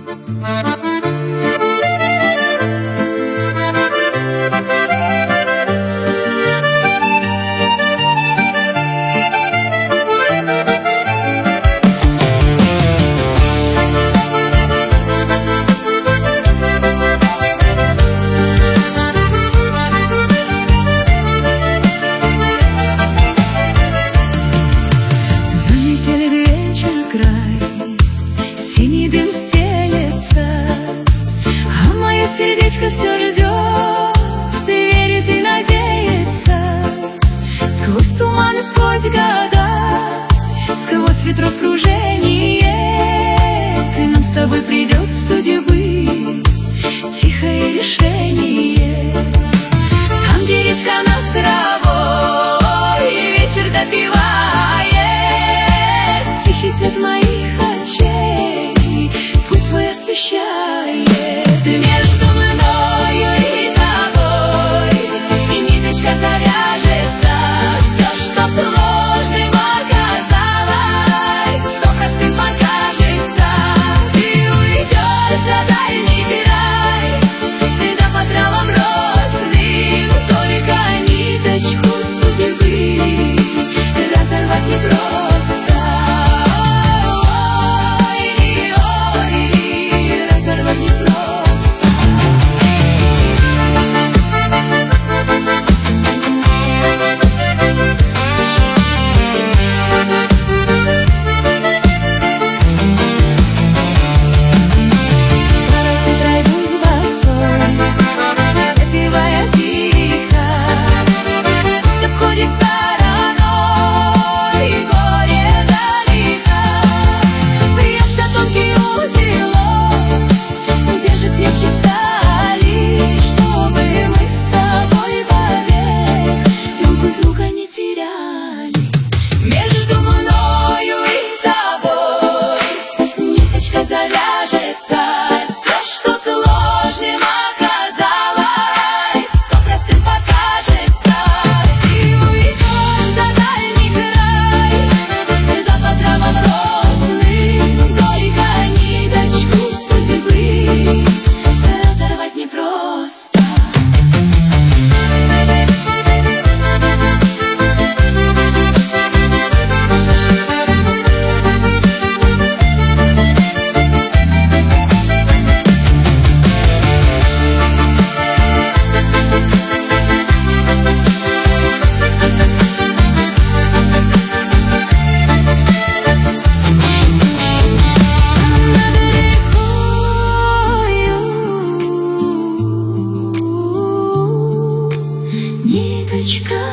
Синий дым стелется, а мое сердечко все ждет, и верит, и надеется. Сквозь туманы, сквозь года, сквозь ветров кружение, к нам с тобой придет судьбы тихое решение. Там, где речка над травой, вечер допивает, тихий свет моих очей путь твой освещает. Между мною и тобой и ниточка завяжется. Все, что сложным оказалось, то простым покажется. Ты уйдешь за дальний край, ты да по травам росным, только ниточку судьбы разорвать непросто. Разорвать непросто. Порой пройдусь босой, запевая тихо, пусть обходит стороной горе далеко. Бьется тонкий узелок, держит крепче стали, чтобы мы с тобой вовек друг друга не теряли. Между мною и тобой ниточка завяжется. Все, что сложным оказалось, то простым покажется. Ты уйдешь за дальний край, да по травам росным, только ниточку судьбы разорвать непросто. Над рекою ниточка